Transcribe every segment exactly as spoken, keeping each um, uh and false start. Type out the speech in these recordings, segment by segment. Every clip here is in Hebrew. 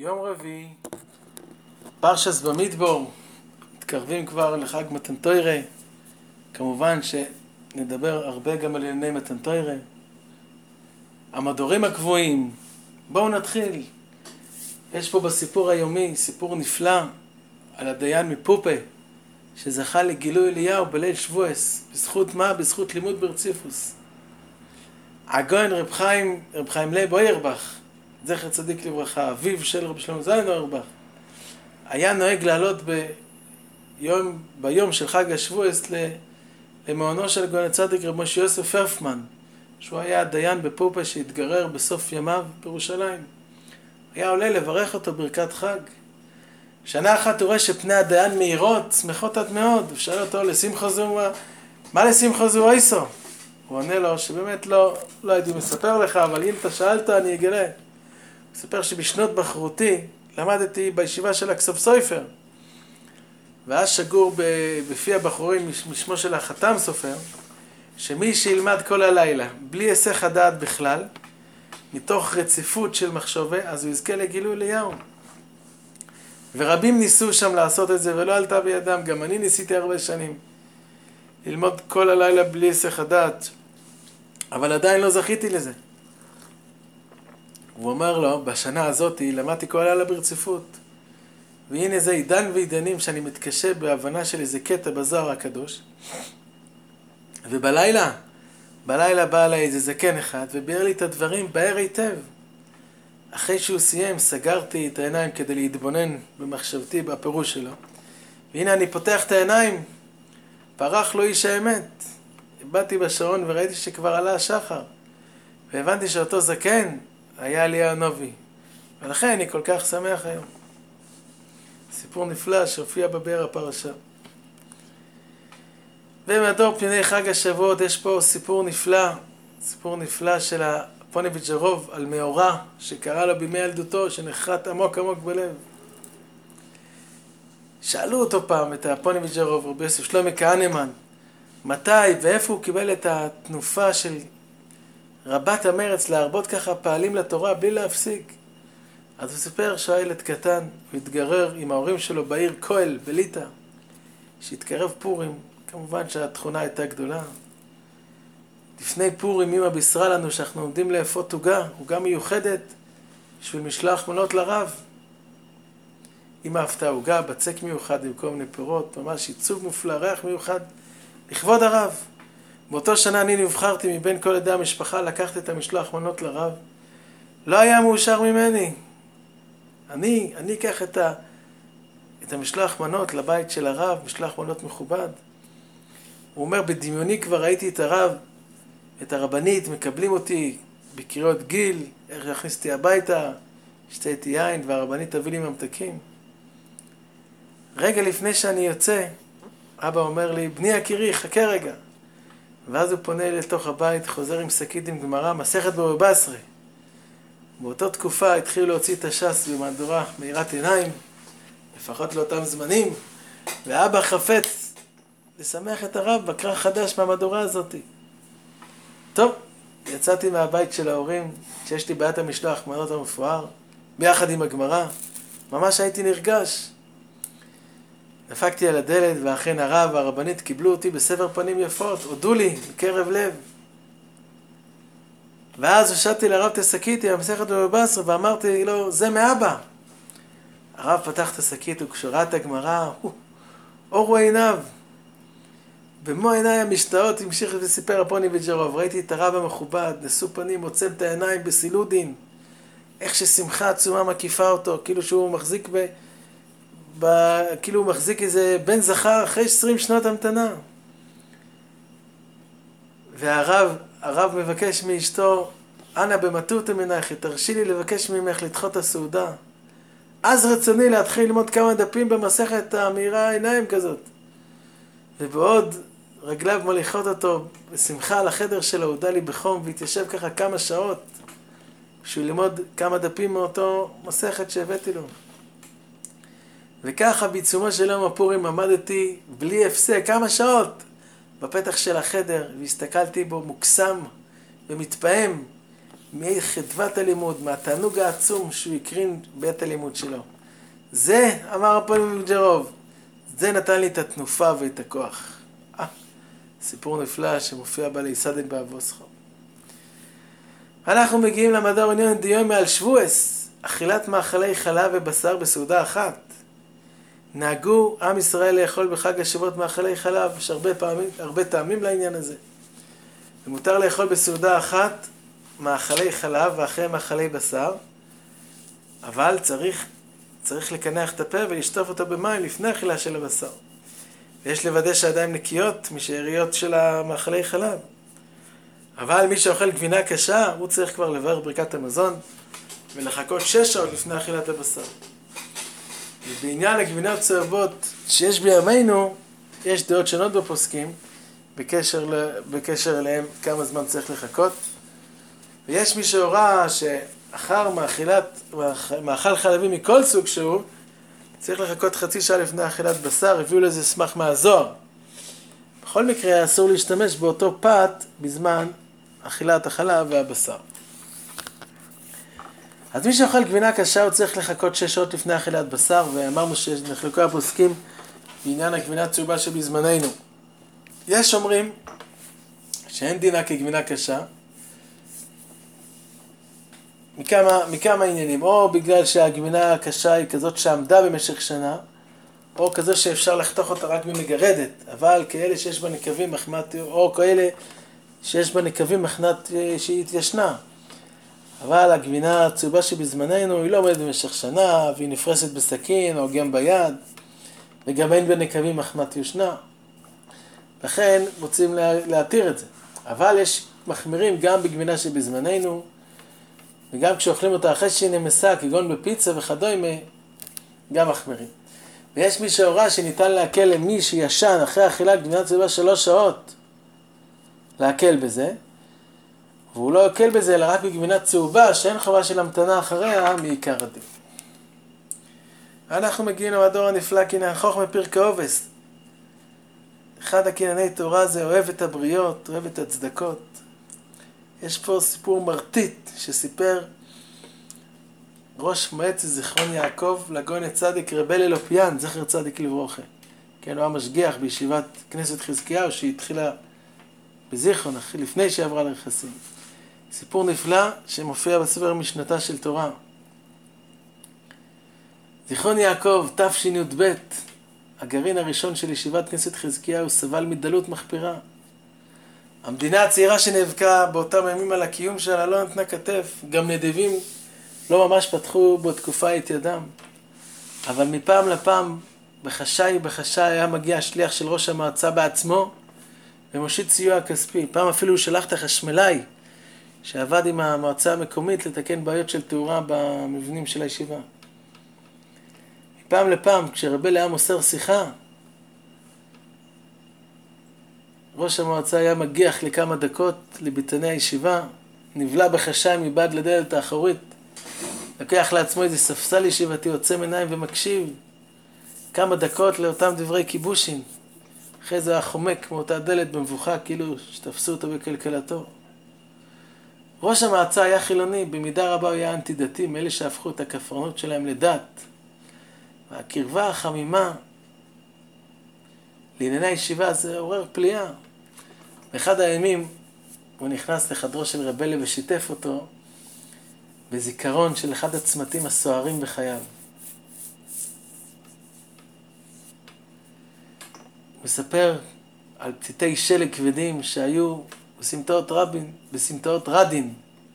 יום רביעי, פרשס במדבור, מתקרבים כבר לחג מתן תורה. כמובן שנדבר הרבה גם על ענייני מתן תורה. המדורים הקבועים, בואו נתחיל. יש פה בסיפור היומי סיפור נפלא על הדיין מפופה, שזכה לגילוי אליהו בליל שבועס. בזכות מה? בזכות לימוד ברציפוס. הגאון רב חיים, רב חיים לייב אוירבך, זכר צדיק לברכה, אביו של רב שלמה זלמן אוירבך, היה נוהג לעלות ביום, ביום של חג השבועס למעונו של הגאון הצדיק רב משה יוסף פרפמן, שהוא היה דיין בפופה שהתגרר בסוף ימיו בירושלים. היה עולה לברך אותו ברכת חג. שנה אחת הוא רואה שפני הדיין מהירות, שמחות עד מאוד. הוא שאל אותו, לשמחו זו, מה, מה לשמחו זו אויסו? הוא עונה לו שבאמת לא, לא הייתי מספר לך, אבל אם אתה שאלת אני אגלה. הוא מספר שבשנות בחרותי למדתי בישיבה של הכסוף סופר, ואז שגור בפי הבחורים משמו של החתם סופר, שמי שילמד כל הלילה בלי היסח הדעת בכלל, מתוך רציפות של מחשבה, אז הוא יזכה לגילוי אליהו. ורבים ניסו שם לעשות את זה ולא עלתה בידם. גם אני ניסיתי הרבה שנים ללמוד כל הלילה בלי היסח הדעת, אבל עדיין לא זכיתי לזה. הוא אומר לו, בשנה הזאת למדתי כל הלילה ברציפות, והנה זה עידן ועידנים שאני מתקשה בהבנה של איזה קטע בזוהר הקדוש. ובלילה, בלילה בא עליי איזה זקן אחד וביאר לי את הדברים בהר היטב. אחרי שהוא סיים סגרתי את העיניים כדי להתבונן במחשבתי בפירוש שלו, והנה אני פותח את העיניים, פרח לו איש האמת. באתי בשעון וראיתי שכבר עלה השחר, והבנתי שאותו זקן היה אליהו הנביא, ולכן אני כל כך שמח היום. סיפור נפלא שהופיע בבאר הפרשה. ומדור פני חג השבועות יש פה סיפור נפלא, סיפור נפלא של הפוניביג'רוב על מאורע שקרה לו בימי ילדותו, שנחרט עמוק עמוק בלב. שאלו אותו פעם, את הפוניביג'רוב, רבי יוסף שלמה כהנמן, מתי ואיפה הוא קיבל את התנופה של רבת המרץ להרבות ככה פעלים לתורה בלי להפסיק. אז הוא סיפר שהיה ילד קטן, הוא התגרר עם ההורים שלו בעיר כהל בליטא, שהתקרב פורים. כמובן שהתכונה הייתה גדולה. לפני פורים אמא בישרה לנו שאנחנו עומדים לאפות עוגה, עוגה מיוחדת בשביל משלוח מנות לרב. אמא הפתה עוגה, בצק מיוחד עם כל מיני פירות, ממש עיצוב מופלא, ריח מיוחד לכבוד הרב. באותו שנה אני נבחרתי מבין כל עדי המשפחה לקחת את המשלוח מנות לרב. לא היה מאושר ממני. אני, אני אקח את, ה, את המשלוח מנות לבית של הרב, משלוח מנות מכובד. הוא אומר, בדמיוני כבר ראיתי את הרב, את הרבנית, מקבלים אותי בקריאות גיל, איך להכניס אותי הביתה, שתיתי יין, והרבנית תביא לי ממתקים. רגע לפני שאני יוצא, אבא אומר לי, בני יקירי, חכה רגע. ואז הוא פונה לתוך הבית, חוזר עם שקית עם גמרא, מסכת בבא בסרה. באותה תקופה התחילו להוציא את הש"ס במהדורה מאירת עיניים, לפחות לאותם זמנים, ואבא חפץ לשמח את הרב בקרא חדש מהמהדורה הזאת. טוב, יצאתי מהבית של ההורים, שיש לי בעיית המשלוח מנות המפואר, ביחד עם הגמרא, ממש הייתי נרגש. דפקתי על הדלת, ואכן הרב והרבנית קיבלו אותי בסבר פנים יפות, הודו לי מקרב לב. ואז הושטתי לרב את השקית עם המסכת בבא בסרה, ואמרתי לו, זה מאבא. הרב פתח את השקית וכשראה את הגמרא, אורו עיניו. במו עיניי המשתאות המשיך וסיפר הפוניביג'רוב, ראיתי את הרב המכובד, נשוא פנים, עוצם את העיניים בסילודין, איך ששמחה עצומה מקיפה אותו, כאילו שהוא מחזיק ב... ב... כאילו הוא מחזיק איזה בן זכר אחרי עשרים שנות המתנה. והרב, הרב מבקש מאשתו, אנא במטותא מנייכי, תרשי לי לבקש ממך לדחות הסעודה. אז רצוני להתחיל ללמוד כמה דפים במסכת המאירה עיניים כזאת. ובעוד רגליו מוליכות אותו בשמחה על החדר שלו, הוא הודה לי בחום והתיישב ככה כמה שעות בשביל ללמוד כמה דפים מאותו מסכת שהבאתי לו. וככה בעיצומו של יום הפורים עמדתי בלי הפסק כמה שעות בפתח של החדר והסתכלתי בו מוקסם ומתפעם מחדוות הלימוד, מהתענוג העצום שהוא הקרין בעת הלימוד שלו. זה, אמר הפונים מג'רוב, זה נתן לי את התנופה ואת הכוח. אה, סיפור נפלא שמופיע בעלי סדן באבוסכו. אנחנו מגיעים למדור עניון דיומי על שבועס, אכילת מאכלי חלב ובשר בסעודה אחת. נהגו עם ישראל לאכול בחג השבועות מאכלי חלב, יש הרבה פעמים, הרבה טעמים לעניין הזה. ומותר לאכול בסעודה אחת מאכלי חלב ואחרי מאכלי בשר, אבל צריך, צריך לקנח את הפה ולשטוף אותו במים לפני אכילה של הבשר. ויש לוודא שהידיים נקיות משאריות של המאכלי חלב. אבל מי שאוכל גבינה קשה, הוא צריך כבר לברך ברכת המזון ולחכות שש שעות לפני אכילת הבשר. ובעניין הגבינות צהובות שיש בימינו, יש דעות שונות בפוסקים בקשר, ל... בקשר אליהם כמה זמן צריך לחכות. ויש מי שהורה שאחר מאכילת, מאכל חלבי מכל סוג שהוא, צריך לחכות חצי שעה לפני אכילת בשר, הביאו לזה סמך מהזוהר. בכל מקרה אסור להשתמש באותו פת בזמן אכילת החלב והבשר. אז מי שאוכל גבינה קשה הוא צריך לחכות שש שעות לפני אכילת בשר, ואמרנו שנחלקו הפוסקים בעניין הגבינה הצהובה שבזמננו. יש אומרים שאין דינה כגבינה קשה, מכמה, מכמה עניינים, או בגלל שהגבינה הקשה היא כזאת שעמדה במשך שנה, או כזו שאפשר לחתוך אותה רק במגרדת, אבל כאלה שיש בה נקבים מחמת, או כאלה שיש בה נקבים מחנת שהיא התיישנה. אבל הגבינה הצהובה שבזמננו היא לא עומדת במשך שנה, והיא נפרסת בסכין או גם ביד, וגם אין בה נקבים מחמת יושנה. לכן רוצים להתיר את זה. אבל יש מחמירים גם בגבינה שבזמננו, וגם כשאוכלים אותה אחרי שהיא נמסה, כגון בפיצה וכדומה, גם מחמירים. ויש מי שהורה שניתן להקל למי שישן אחרי אכילה גבינה צהובה שלוש שעות, להקל בזה, והוא לא יקל בזה אלא רק בגבינה צהובה שאין חובה של המתנה אחריה מעיקר הדין. אנחנו מגיעים למדור הנפלא קניין חוכמה פרקי אובס. אחד הקנייני תורה זה אוהב את הבריות, אוהב את הצדקות. יש פה סיפור מרטיט שסיפר ראש מועצת זיכרון יעקב לגויין צדיק רבי ללופיאן, זכר צדיק לברוכה. כן, הוא היה משגיח בישיבת כנסת חזקיהו שהתחילה בזיכרון, לפני שעברה לרכסים. סיפור נפלא שמופיע בספר משנתה של תורה. זיכרון יעקב, תשי"ב, הגרעין הראשון של ישיבת כנסת חזקיהו, סבל מדלות מחפירה. המדינה הצעירה שנאבקה באותם ימים על הקיום שלה לא נתנה כתף, גם נדיבים לא ממש פתחו בו תקופה את ידם. אבל מפעם לפעם, בחשאי בחשאי היה מגיע השליח של ראש המועצה בעצמו, ומושיט סיוע כספי. פעם אפילו הוא שלח את החשמלאי, שעבד עם המועצה המקומית לתקן בעיות של תאורה במבנים של הישיבה. מפעם לפעם, כשרבי לאה מוסר שיחה, ראש המועצה היה מגיח לכמה דקות לביתני הישיבה, נבלע בחשאי מבעד לדלת האחורית, לקח לעצמו איזה ספסל ישיבתי, עוצם עיניים ומקשיב כמה דקות לאותם דברי כיבושין. אחרי זה היה חומק מאותה דלת במבוכה, כאילו שתפסו אותו בקלקלתו. ראש המועצה היה חילוני, במידה רבה הוא היה אנטי דתי, מאלה שהפכו את הכפרנות שלהם לדת. והקרבה החמימה לענייני הישיבה זה עורר פליאה. באחד הימים הוא נכנס לחדרו של רבלי ושיתף אותו בזיכרון של אחד הצמתים הסוערים בחייו. הוא מספר על פציטי שלג כבדים שהיו בסמטאות רבין, בסמטאות רדין.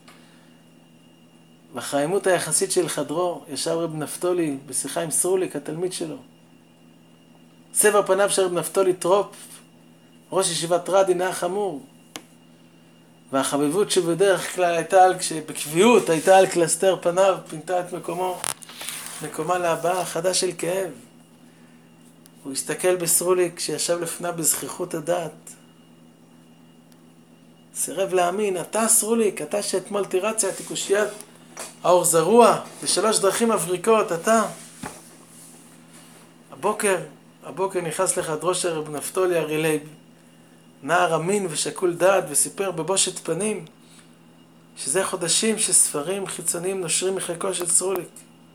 בחיימות היחסית של חדרו ישב רב נפתולי בשיחה עם סרוליק, התלמיד שלו. סבר פניו של רב נפתולי טרופ, ראש ישיבת רדין, היה חמור. והחביבות שבדרך כלל הייתה, שבקביעות הייתה על קלסתר פניו, פינתה את מקומו, מקומה להבאה חדה של כאב. הוא הסתכל בסרוליק שישב לפניו בזכיחות הדעת. סירב להאמין, אתה סרוליק, אתה שאתמול תירציה את קושיית האור זרוע בשלוש דרכים מבריקות, אתה. הבוקר, הבוקר נכנס לחדרו של רב נפתולי הרילי, נער אמין ושקול דעת, וסיפר בבושת פנים שזה חודשים שספרים חיצוניים נושרים מחלקו של סרוליק.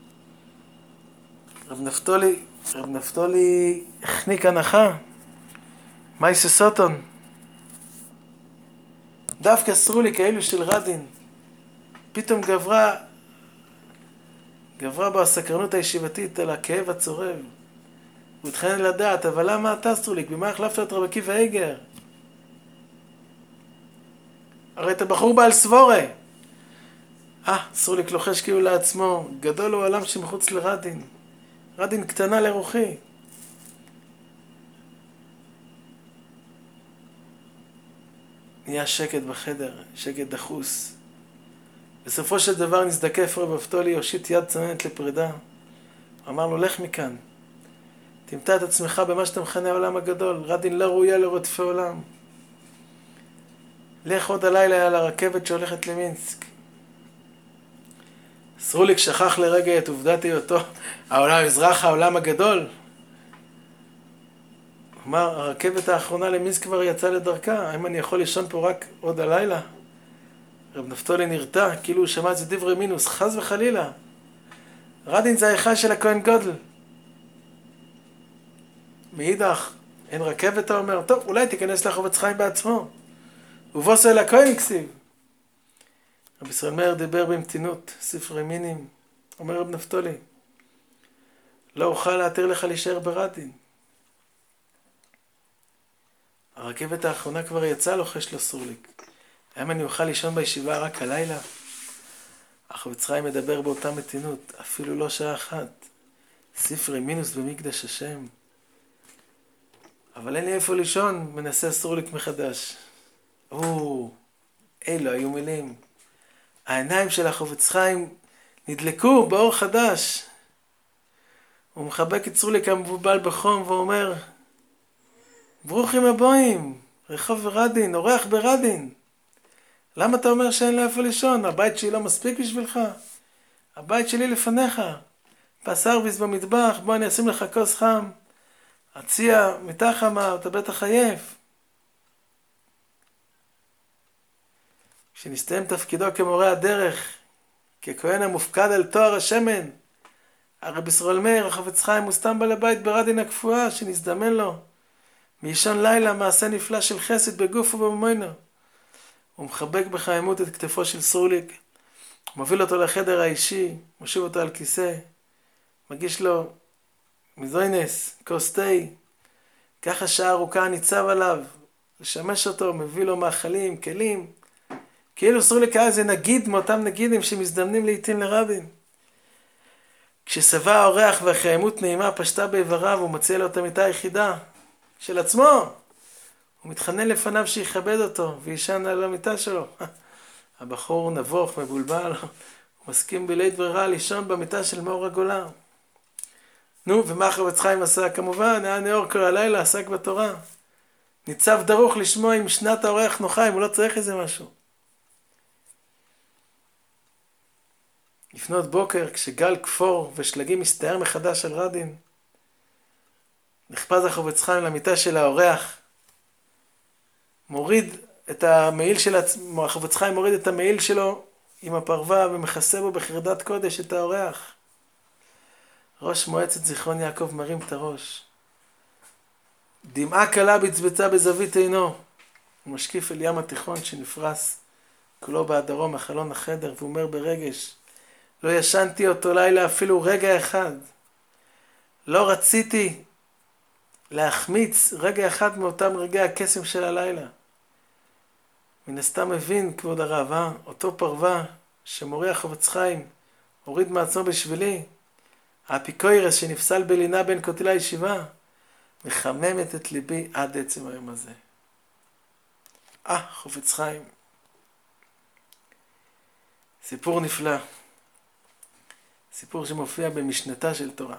רב נפתולי, רב נפתולי החניק הנחה. מייסה סוטון. דווקא סרוליק האלו של רדין. פתאום גברה, גברה בו הסקרנות הישיבתית על הכאב הצורב. הוא התחיין לדעת, אבל למה אתה סרוליק? במה החלפת את רב עקיבא איגר? הרי אתה בחור בעל סבורה. אה, סרוליק לוחש כאילו לעצמו, גדול הוא עולם שמחוץ לרדין. רדין קטנה לרוחי. נהיה שקט בחדר, שקט דחוס. בסופו של דבר נזדקף רב נפתולי, הושיט יד צוננת לפרידה. אמר לו, לך מכאן. תמצא את עצמך במה שאתה מכנה העולם הגדול. רדין לא ראויה לרודפי עולם. לך עוד הלילה על הרכבת שהולכת למינסק. סרוליק שכח לרגע את עובדת היותו העולם מזרח העולם הגדול. אמר, הרכבת האחרונה למינסק כבר יצאה לדרכה. האם אני יכול לישון פה רק עוד הלילה? רב נפתולי נרתע, כאילו הוא שמע את זה דברי מינוס, חס וחלילה. רדין זה ההיכל של הכהן גודל. מאידך, אין רכבת, אתה אומר, טוב, אולי תיכנס לחובץ חיים בעצמו. ובוס אל הכהן כסיב. רב ישראל מאיר דיבר במתינות, ספרי מינים. אומר רב נפתולי, לא אוכל להתיר לך להישאר ברדין. הרכבת האחרונה כבר יצאה, לוחש לו סרוליק. האם אני אוכל לישון בישיבה רק הלילה? החובץ חיים מדבר באותה מתינות, אפילו לא שעה אחת. ספרי מינוס במקדש השם. אבל אין לי איפה לישון, מנסה סרוליק מחדש. או, אלו היו מילים. העיניים של החובץ חיים נדלקו באור חדש. הוא מחבק את סרוליק המבובל בחום ואומר, ברוכים הבאים, רחוב רדין, אורח ברדין. למה אתה אומר שאין לי איפה לישון? הבית שלי לא מספיק בשבילך? הבית שלי לפניך. פסרביס במטבח, בוא אני אשים לך כוס חם. הציע מיטה חמה, אתה בטח עייף. כשנסתיים תפקידו כמורה הדרך, ככהן המופקד על תואר השמן, הרב ישראל מאיר, החפץ חיים, הוא סתם בא לבית ברדין הקפואה, שנזדמן לו. מאישון לילה, מעשה נפלא של חסד בגוף ובמוינו. הוא מחבק בחיימות את כתפו של סרוליק, מוביל אותו לחדר האישי, מושיב אותו על כיסא, מגיש לו מזוינס, כוס תה, ככה שעה ארוכה ניצב עליו, לשמש אותו, מביא לו מאכלים, כלים, כאילו סרוליק היה איזה נגיד מאותם נגידים שמזדמנים לעתים לרבין. כששבע האורח והחיימות נעימה פשטה באיבריו, הוא מציע לו את המיטה היחידה של עצמו. הוא מתחנן לפניו שיכבד אותו וישן על המיטה שלו. הבחור נבוך, מבולבל, הוא מסכים בלית ברירה לישון במיטה של מאור הגולה. נו, ומה החפץ חיים עשה? כמובן, היה נאור כל הלילה, עסק בתורה. ניצב דרוך לשמוע אם שנת האורח נוחה, אם הוא לא צריך איזה משהו. לפנות בוקר, כשגל כפור ושלגים מסתער מחדש על רדין, נחפז החפץ חיים למיטה של האורח, מוריד את המעיל של עצמו, החפץ חיים מוריד את המעיל שלו עם הפרווה ומכסה בו בחרדת קודש את האורח. ראש מועצת זיכרון יעקב מרים את הראש. דמעה קלה בצבצה בזווית עינו. הוא משקיף אל ים התיכון שנפרס כולו בהדרום מחלון החדר ואומר ברגש, לא ישנתי אותו לילה אפילו רגע אחד. לא רציתי להחמיץ רגע אחד מאותם רגעי הקסם של הלילה. מן הסתם מבין, כבוד הרב, אה? אותו פרווה שמורי החפץ חיים הוריד מעצמו בשבילי, האפיקוירס שנפסל בלינה בין כותלי הישיבה, מחממת את ליבי עד עצם היום הזה. אה, חפץ חיים. סיפור נפלא. סיפור שמופיע במשנתה של תורה.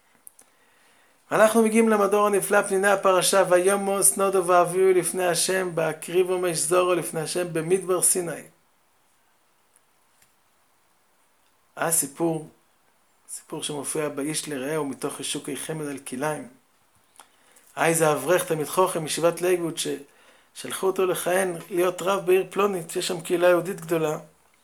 אנחנו מגיעים למדור הנפלא פניני הפרשה, וימוס נודו ואביהו לפני השם, בהקריבו מי זורו לפני השם במדבר סיני. היה סיפור, סיפור שמופיע באיש לרעהו מתוך ישוקי חמד על כיליים. היה איזה אברך תלמיד חוכם מישיבת ליגוד ששלחו אותו לכהן להיות רב בעיר פלונית, שיש שם קהילה יהודית גדולה.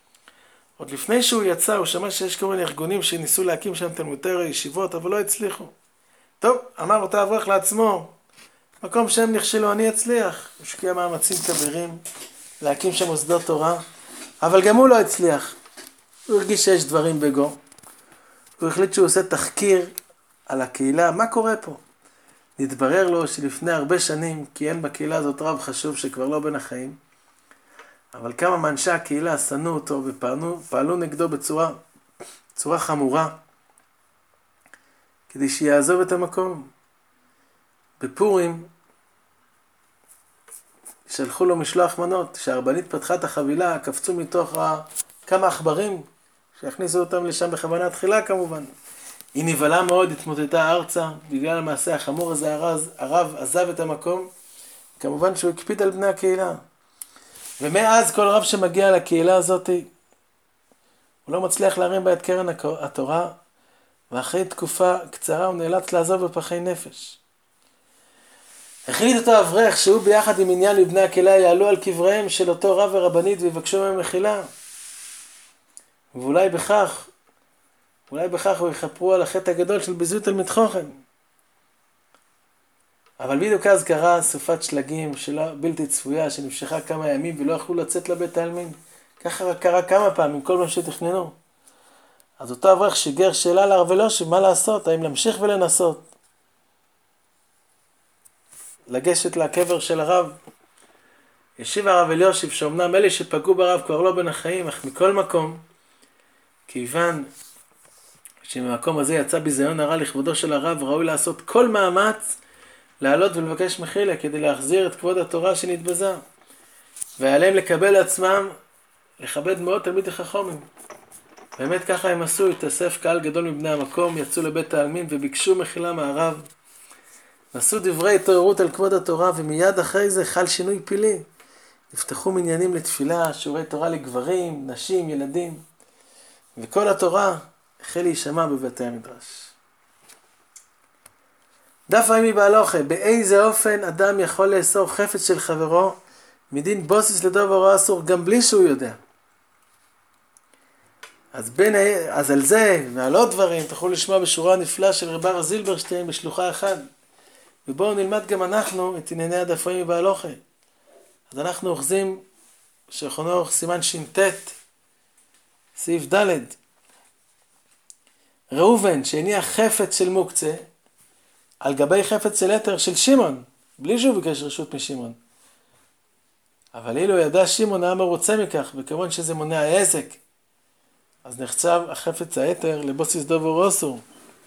עוד לפני שהוא יצא, הוא שמע שיש כל מיני ארגונים שניסו להקים שם תלמודי תורה ישיבות, אבל לא הצליחו. טוב, אמר אותו אברך לעצמו, מקום שהם נכשלו, אני אצליח. הוא השקיע מאמצים כבירים להקים שם מוסדות תורה, אבל גם הוא לא הצליח. הוא הרגיש שיש דברים בגו. הוא החליט שהוא עושה תחקיר על הקהילה, מה קורה פה? נתברר לו שלפני הרבה שנים כיהן בקהילה הזאת רב חשוב שכבר לא בין החיים, אבל כמה מאנשי הקהילה שנאו אותו ופעלו פעלו נגדו בצורה, בצורה חמורה, כדי שיעזוב את המקום. בפורים שלחו לו משלוח מנות, שהרבנית פתחה את החבילה, קפצו מתוך כמה עכברים, שהכניסו אותם לשם בכוונה תחילה כמובן. היא נבהלה מאוד, התמוטטה ארצה, בגלל המעשה החמור הזה הרב, הרב עזב את המקום, כמובן שהוא הקפיד על בני הקהילה. ומאז כל רב שמגיע לקהילה הזאת, הוא לא מצליח להרים בה את קרן התורה, ואחרי תקופה קצרה הוא נאלץ לעזוב בפחי נפש. החליט אותו אברך שהוא ביחד עם עניין לבני הקהילה יעלו על קבריהם של אותו רב ורבנית ויבקשו מהם מחילה. ואולי בכך, אולי בכך הוא יחפרו על החטא הגדול של ביזוי תלמיד חכם. אבל בדיוק אז קרה סופת שלגים שלא בלתי צפויה שנמשכה כמה ימים ולא יכלו לצאת לבית העלמין. ככה קרה כמה פעמים, כל מה שתכננו. אז אותו אברך שיגר שאלה לרב אלישיב, מה לעשות? האם להמשיך ולנסות? לגשת לקבר של הרב. ישיב הרב אלישיב שאומנם אלה שפגעו ברב כבר לא בין החיים, אך מכל מקום, כיוון שממקום הזה יצא ביזיון הרע לכבודו של הרב, ראוי לעשות כל מאמץ לעלות ולבקש מחילה כדי להחזיר את כבוד התורה שנתבזה. ועליהם לקבל לעצמם, לכבד מאוד תלמידי חכמים. באמת ככה הם עשו, התאסף קהל גדול מבני המקום, יצאו לבית העלמין וביקשו מחילה מהרב. נשאו דברי התעוררות על כבוד התורה, ומיד אחרי זה חל שינוי פילי. נפתחו מניינים לתפילה, שיעורי תורה לגברים, נשים, ילדים. וכל התורה החל להישמע בבתי המדרש. דף הימי בהלוכה, באיזה אופן אדם יכול לאסור חפץ של חברו מדין בוסיס לדבר אסור גם בלי שהוא יודע. אז, בין, אז על זה ועל עוד דברים תוכלו לשמוע בשורה הנפלאה של רב אריה זילברשטיין בשלוחה אחת. ובואו נלמד גם אנחנו את ענייני הדף הימי בהלוכה. אז אנחנו אוחזים שולחן ערוך סימן ש"ט, סעיף ד'. ראובן שהניח חפץ של מוקצה על גבי חפץ של יתר של שמעון, בלי שהוא ביקש רשות משמעון. אבל אילו ידע שמעון היה מרוצה מכך, וכמובן שזה מונע העסק, אז נחצב החפץ היתר לבוסיס דובר אסור.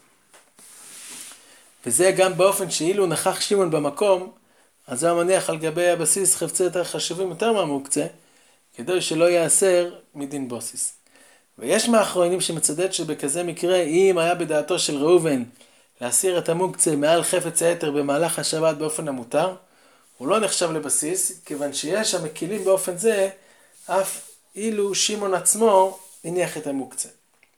וזה גם באופן שאילו נכח שמעון במקום, אז הוא מניח על גבי הבסיס חפצי יותר חשובים יותר מהמוקצה, כדי שלא יאסר מדין בוסיס. ויש מאחרונים שמצדד שבכזה מקרה, אם היה בדעתו של ראובן להסיר את המוקצה מעל חפץ היתר במהלך השבת באופן המותר, הוא לא נחשב לבסיס, כיוון שיש המקילים באופן זה, אף אילו שמעון עצמו הניח את המוקצה.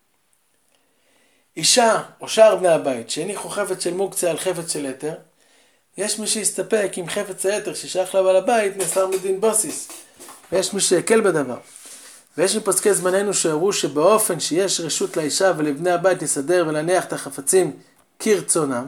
אישה או שאר בני הבית שהניחו חפץ של מוקצה על חפץ של יתר, יש מי שיסתפק עם חפץ היתר ששייך לבעל הבית נאסר מדין בוסיס, ויש מי שיקל בדבר. ויש מפוסקי זמננו שאמרו שבאופן שיש רשות לאישה ולבני הבית לסדר ולהניח את החפצים כרצונם,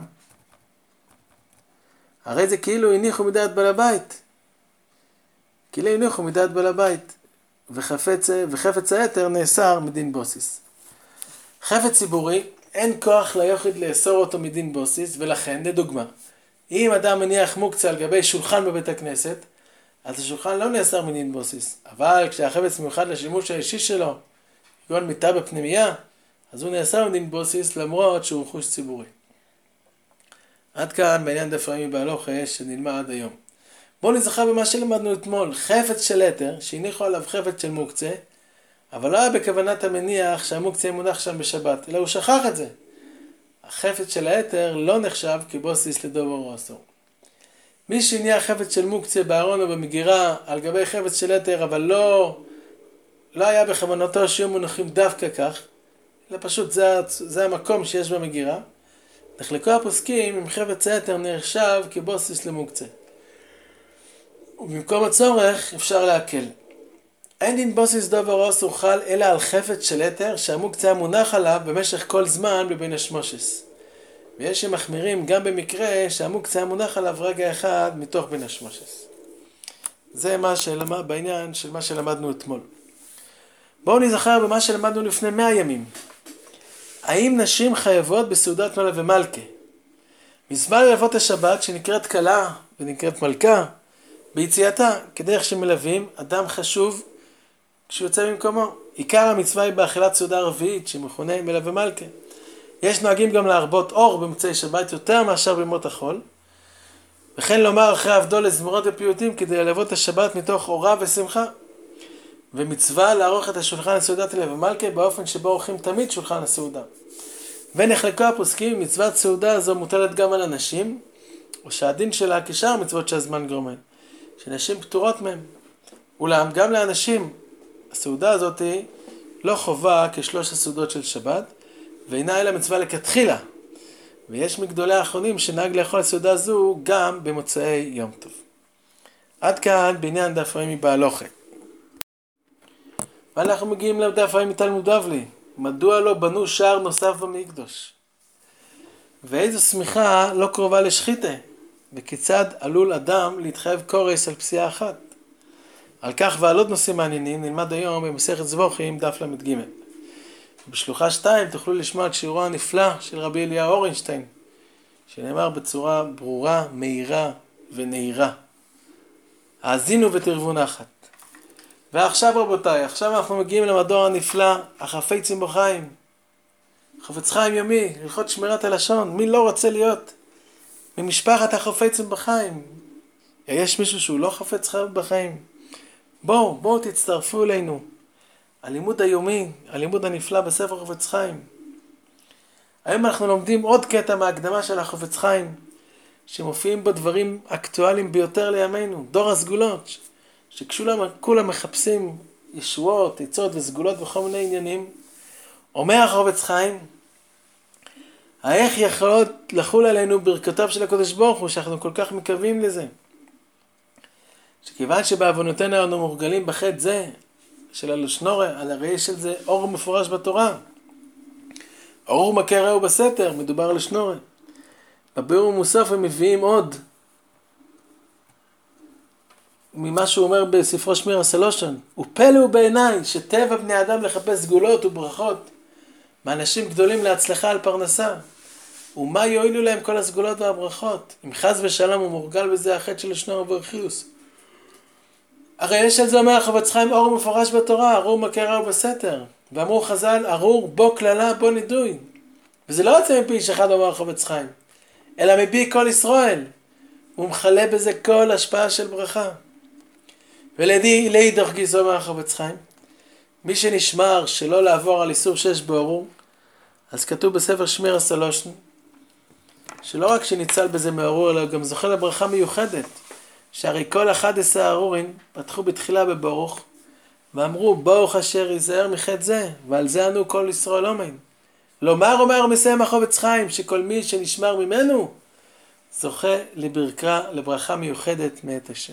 הרי זה כאילו הניחו מדעת בעל הבית. כאילו הניחו מדעת בעל הבית, וחפץ, וחפץ היתר נאסר מדין בוסיס. חפץ ציבורי, אין כוח ליחיד לאסור אותו מדין בוסיס, ולכן, לדוגמה, אם אדם מניח מוקצה על גבי שולחן בבית הכנסת, אז השולחן לא נאסר מדין בוסיס. אבל כשהחפץ מיוחד לשימוש האישי שלו, כגון מיטה בפנימייה, אז הוא נאסר מדין בוסיס למרות שהוא רכוש ציבורי. עד כאן בעניין דף הימי בהלוכה שנלמד עד היום. בואו נזכר במה שלמדנו אתמול. חפץ של יתר, שהניחו עליו חפץ של מוקצה, אבל לא היה בכוונת המניח שהמוקצה ימונח שם בשבת, אלא הוא שכח את זה. החפץ של היתר לא נחשב כבוסיס לדובר או אסור. מי שהניח חפץ של מוקצה בארון או במגירה על גבי חפץ של יתר, אבל לא, לא היה בכוונתו שיהיו מונחים דווקא כך, אלא פשוט זה, זה המקום שיש במגירה, נחלקו הפוסקים אם חפץ היתר נחשב כבוסיס למוקצה. ובמקום הצורך אפשר להקל. אין דין בוסיס דובר אסור חל אלא על חפץ של יתר שהמוקצה מונח עליו במשך כל זמן בבין השמושס. ויש שמחמירים גם במקרה שהמוקצה מונח עליו רגע אחד מתוך בין השמושס. זה מה שלמד בעניין של מה שלמדנו אתמול. בואו נזכר במה שלמדנו לפני מאה ימים. האם נשים חייבות בסעודת מלך ומלכה? מצווה ללוות השבת שנקראת כלה ונקראת מלכה ביציאתה, כדרך שמלווים אדם חשוב כשהוא יוצא ממקומו. עיקר המצווה היא באכילת סעודה רביעית שמכונה מלך ומלכה. יש נוהגים גם להרבות אור במוצאי שבת יותר מאשר בימות החול, וכן לומר אחרי עבדו לזמורות ופיוטים כדי ללוות השבת מתוך אורה ושמחה. ומצווה לערוך את השולחן לסעודת מלך ומלכה באופן שבו עורכים תמיד שולחן הסעודה. ונחלקו הפוסקים, מצוות סעודה הזו מוטלת גם על הנשים, או שהדין שלה כשאר מצוות שהזמן גורמן, שנשים פטורות מהם. אולם גם לאנשים הסעודה הזאת היא לא חובה כשלוש הסעודות של שבת, ואינה אלא מצווה לכתחילה. ויש מגדולי האחרונים שנהג לאכול סעודה זו גם במוצאי יום טוב. עד כאן בעניין דף רמי בהלוכה. ואנחנו מגיעים לדף רמי תלמוד בבלי. מדוע לא בנו שער נוסף במקדוש? ואיזו סמיכה לא קרובה לשחיתה? וכיצד עלול אדם להתחייב קורס על פסיעה אחת? על כך ועל עוד נושאים מעניינים נלמד היום במסכת זבוחים דף למד ג'. בשלוחה שתיים תוכלו לשמוע את שיעורו הנפלא של רבי אליהו אורנשטיין, שנאמר בצורה ברורה, מהירה ונהירה. האזינו ותרבו נחת. ועכשיו רבותיי, עכשיו אנחנו מגיעים למדור הנפלא, החפצים בחיים. חפץ חיים יומי, הלכות שמירת הלשון. מי לא רוצה להיות ממשפחת החפצים בחיים? יש מישהו שהוא לא חפץ חיים בחיים? בואו, בואו תצטרפו אלינו. הלימוד היומי, הלימוד הנפלא בספר חפץ חיים. היום אנחנו לומדים עוד קטע מההקדמה של החפץ חיים, שמופיעים בו דברים אקטואליים ביותר לימינו, דור הסגולות, שכולם מחפשים ישועות, עצות וסגולות וכל מיני עניינים. אומר החפץ חיים, איך יכולות לחול עלינו ברכותיו של הקדוש ברוך הוא, שאנחנו כל כך מקווים לזה? שכיוון שבעוונותינו אנו מורגלים בחטא זה, של הלשנורה, על הראי של זה אור מפורש בתורה. אור מכה רעהו בסתר, מדובר על לשנורה. בביאור ומוסף הם מביאים עוד ממה שהוא אומר בספרו שמיר הסלושן. ופלא בעיניי שטבע בני אדם לחפש סגולות וברכות מאנשים גדולים להצלחה על פרנסה. ומה יועילו להם כל הסגולות והברכות? אם חס ושלום הוא מורגל בזה החטא של לשנורה וברכיוס. הרי יש על זה אומר החפץ חיים אור מפורש בתורה, ארור מכה רעהו בסתר. ואמרו חז"ל, ארור בו כללה בו נידוי. וזה לא יוצא מפי איש אחד אומר החפץ חיים, אלא מפי כל ישראל. הוא מחלה בזה כל השפעה של ברכה. ולדי להידך גיסו אומר החפץ חיים, מי שנשמר שלא לעבור על איסור שש בארור, אז כתוב בספר שמיר הסלושן, שלא רק שניצל בזה מארור, אלא גם זוכה לברכה מיוחדת. שהרי כל אחד עשר ארורים פתחו בתחילה בברוך, ואמרו ברוך אשר ייזהר מחטא זה, ועל זה ענו כל ישראל אמן. לומר אומר מסיים החפץ חיים, שכל מי שנשמר ממנו, זוכה לברכה, לברכה מיוחדת מאת השם.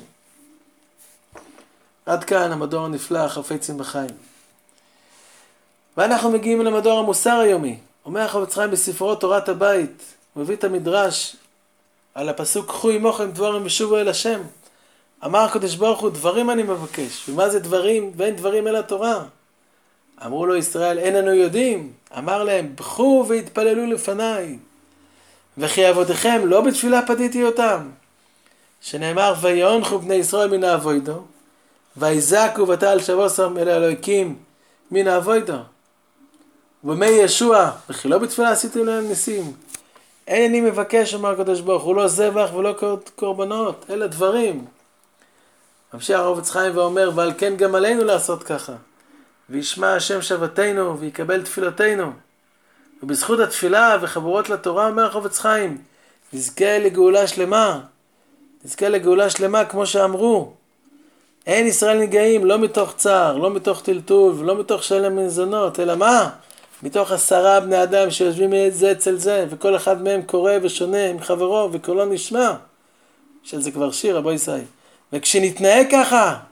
עד כאן המדור הנפלא, החפצים בחיים. ואנחנו מגיעים למדור המוסר היומי. אומר החפץ חיים בספרו תורת הבית, הוא מביא את המדרש, על הפסוק קחו עמכם דבורים ושובו אל השם. אמר הקדוש ברוך הוא דברים אני מבקש. ומה זה דברים? ואין דברים אלא תורה. אמרו לו ישראל אין אנו יודעים. אמר להם בכו והתפללו לפניי. וכי עבודכם לא בתפילה פדיתי אותם. שנאמר ויענחו בני ישראל מן העבודו. ויזעקו ותעל שבוסם אל האלוהיקים מן העבודו. ובמי ישוע וכי לא בתפילה עשיתם להם ניסים. אין אני מבקש, אמר הקדוש ברוך הוא, לא זבח ולא קורבנות, אלא דברים. ממשיך החפץ חיים ואומר, ועל כן גם עלינו לעשות ככה. וישמע השם שבתנו ויקבל תפילותינו. ובזכות התפילה וחבורות לתורה, אומר החפץ חיים, נזכה לגאולה שלמה. נזכה לגאולה שלמה כמו שאמרו. אין ישראל נגעים לא מתוך צער, לא מתוך טלטול ולא מתוך שלם מזונות, אלא מה? מתוך עשרה בני אדם שיושבים זה אצל זה, וכל אחד מהם קורא ושונה עם חברו, וקולו נשמע. של זה כבר שיר, רבו ישראל. וכשנתנהג ככה,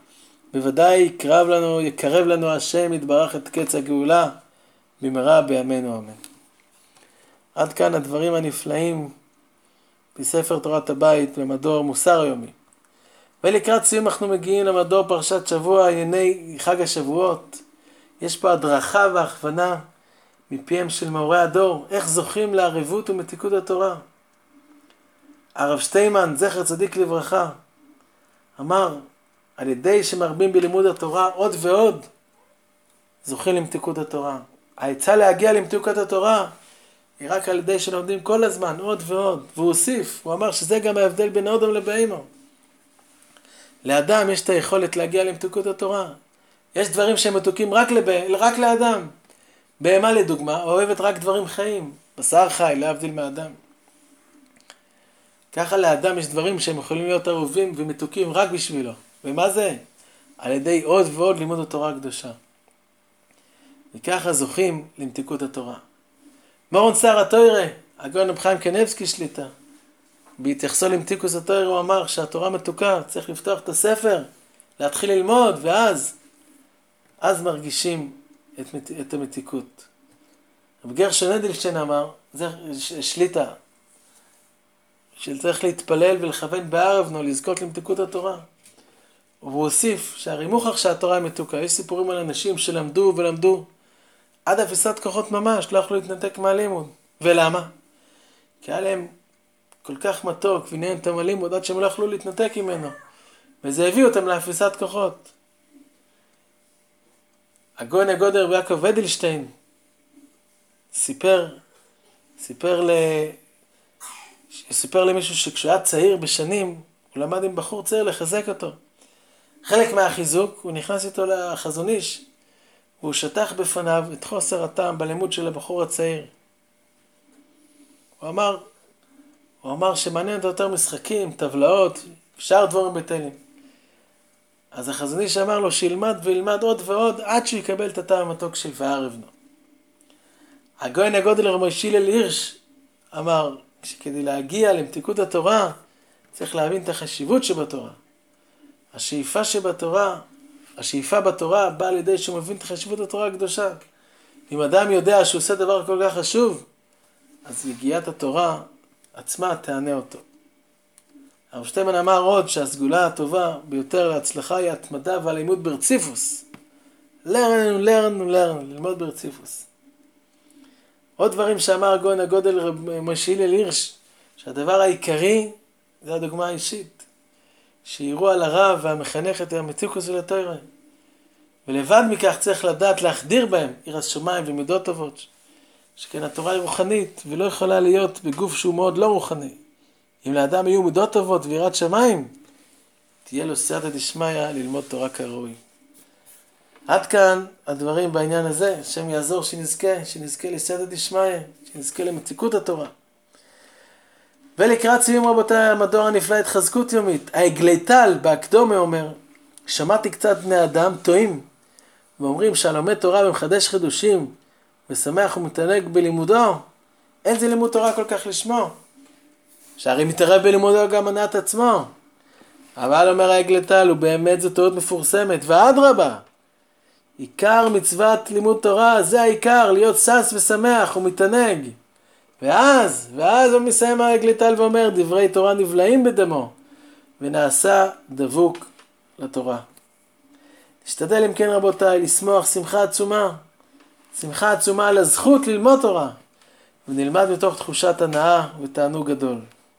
בוודאי יקרב לנו, יקרב לנו השם יתברך את קץ הגאולה, במהרה בימינו אמן. עד כאן הדברים הנפלאים בספר תורת הבית במדור מוסר היומי. ולקראת סיום אנחנו מגיעים למדור פרשת שבוע, ענייני חג השבועות. יש פה הדרכה והכוונה מפיהם של מאורי הדור, איך זוכים לערבות ומתיקות התורה. הרב שטיימן, זכר צדיק לברכה, אמר, על ידי שמרבים בלימוד התורה עוד ועוד, זוכים למתיקות התורה. העצה להגיע למתיקות התורה היא רק על ידי שלומדים כל הזמן עוד ועוד. והוא הוסיף, הוא אמר שזה גם ההבדל בין אדם לבהמה. לאדם יש את היכולת להגיע למתיקות התורה. יש דברים שהם מתוקים רק, לב... רק לאדם. בהמה לדוגמה אוהבת רק דברים חיים, בשר חי, להבדיל מאדם. ככה לאדם יש דברים שהם יכולים להיות אהובים ומתוקים רק בשבילו. ומה זה? על ידי עוד ועוד לימוד התורה הקדושה. וככה זוכים למתיקות התורה. מורן שר התורה, הגאון רב חיים קניבסקי שליטה, בהתייחסו למתיקות התורה הוא אמר שהתורה מתוקה, צריך לפתוח את הספר, להתחיל ללמוד, ואז אז מרגישים את, את המתיקות. רב גרשון אדלשטיין אמר, זה שליטה, שצריך להתפלל ולכוון בערבנו, לזכות למתיקות התורה. והוא הוסיף שהרי מוכח שהתורה היא מתוקה. יש סיפורים על אנשים שלמדו ולמדו עד אפיסת כוחות ממש, לא יכלו להתנתק מהלימוד. ולמה? כי היה להם כל כך מתוק ועניין אותם הלימוד עד שהם לא יכלו להתנתק ממנו. וזה הביא אותם לאפיסת כוחות. הגאון הגדול רבי יעקב אדלשטיין סיפר, סיפר, ל... סיפר למישהו שכשהוא היה צעיר בשנים, הוא למד עם בחור צעיר לחזק אותו. חלק מהחיזוק, הוא נכנס איתו לחזון איש, והוא שטח בפניו את חוסר הטעם בלימוד של הבחור הצעיר. הוא אמר, הוא אמר שמעניין אותו יותר משחקים, טבלאות, שאר דברים בטלים. אז החזון איש אמר לו שילמד וילמד עוד ועוד עד שהוא יקבל את הטעם המתוק של וערבנו. הגאון הגדול רבי משה הלל הירש אמר שכדי להגיע למתיקות התורה צריך להבין את החשיבות שבתורה. השאיפה שבתורה, השאיפה בתורה באה לידי שהוא מבין את חשיבות התורה הקדושה. אם אדם יודע שהוא עושה דבר כל כך חשוב, אז יגיעת התורה עצמה תענה אותו. הרב שטיימן אמר עוד שהסגולה הטובה ביותר להצלחה היא התמדה והלימוד ברציפוס. לרנו, לרנו, לרנו, ללמוד ברציפוס. עוד דברים שאמר הגאון הגדול רבי משה הלל הירש, שהדבר העיקרי זה הדוגמה האישית. שיראו על הרב והמחנך את המתיקות של התורה. ולבד מכך צריך לדעת להחדיר בהם יראת שמיים ומידות טובות. שכן התורה היא רוחנית ולא יכולה להיות בגוף שהוא מאוד לא רוחני. אם לאדם יהיו מידות טובות ויראת שמיים, תהיה לו סייעתא דשמיא ללמוד תורה כראוי. עד כאן הדברים בעניין הזה. השם יעזור שנזכה, שנזכה לסייעתא דשמיא, שנזכה למתיקות התורה. ולקראת סיום רבותיי המדור הנפלא התחזקות יומית. העגלי-טל בהקדומה אומר, שמעתי קצת בני אדם טועים, ואומרים שהלומד תורה ומחדש חידושים, ושמח ומתענג בלימודו, אין זה לימוד תורה כל כך לשמו. שהרי מתערב בלימודו גם מנעת עצמו. אבל אומר העגלי-טל, ובאמת זו טעות מפורסמת, ואדרבה, עיקר מצוות לימוד תורה, זה העיקר, להיות שש ושמח ומתענג. ואז, ואז הוא מסיים העגלי-טל ואומר, דברי תורה נבלעים בדמו, ונעשה דבוק לתורה. תשתדל אם כן רבותיי, לשמוח שמחה עצומה, שמחה עצומה על הזכות ללמוד תורה, ונלמד מתוך תחושת הנאה ותענוג גדול.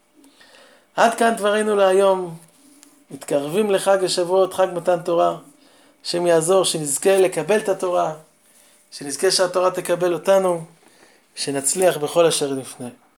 עד כאן דברינו להיום, מתקרבים לחג השבועות, חג מתן תורה, השם יעזור שנזכה לקבל את התורה, שנזכה שהתורה תקבל אותנו, שנצליח בכל אשר נפנה.